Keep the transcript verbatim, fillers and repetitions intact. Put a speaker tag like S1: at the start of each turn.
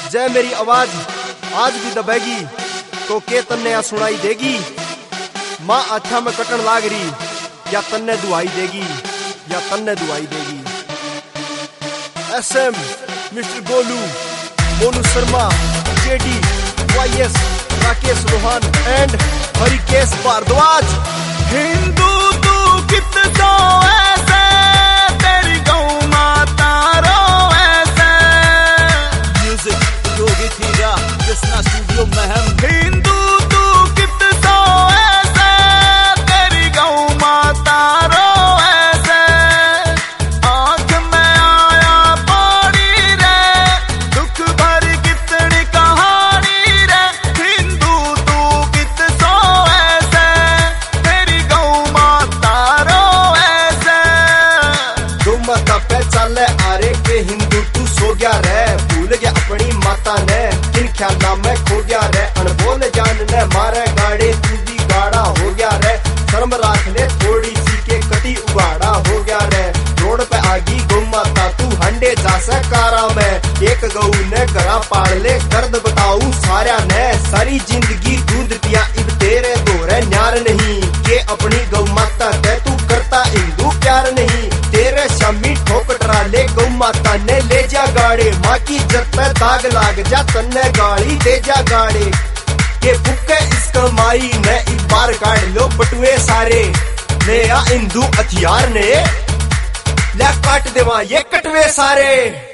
S1: जय मेरी आवाज आज भी दबेगी तो के तन्ने आ सुनाई देगी। माँ अच्छा में कटन लाग रही या तन्ने दुआई देगी या तन्ने दुआई देगी। S M mister Golu, Monu Sharma, JD, YS, Rakesh Rohan and Harikesh Bhardwaj.
S2: Hindu तू कितना ऐसे तेरी गौ माता रो ऐसे। म्यूजिक योगी थीरा कृष्णा स्टूडियो महम। हिंदू तू कितना ऐसे तेरी गौ माता रो ऐसे। आंख में आया पानी रे दुख भरी कितनी कहानी रे। हिंदू तू कितना ऐसे तेरी गौ माता रो ऐसे।
S1: गौ माता पे चले आरे के हिंदू तू सो गया रे। भूल गया अपनी माता ने किन ख्यालों में खो गया रे। अनबोल जान ने मारे गाड़े तू भी गाड़ा हो गया रे। शर्म राख ले थोड़ी सी के कटी उगाड़ा हो गया रे। रोड पे आगी गौ माता तू हंडे जा से कारा में। एक गऊ ने गरा पाड़ ले दर्द बताऊं सारा ने। सारी जिंदगी दूध पिया इब तेरे दोरे न्यार नहीं के अपनी गौ माता के तू करता हिंदू प्यार नहीं। तेरे शामी ठोक डरा ले गौ माता ने ले जा गाड़े। माँ की इज्जत पे दाग लाग जा तन्ने गाड़ी दे जा गाड़े। के भुक्के इस कमाई ने एक बार काट लो बटुए सारे। ले आ हिंदू हथियार ने ले काट देवा ये कटवे सारे।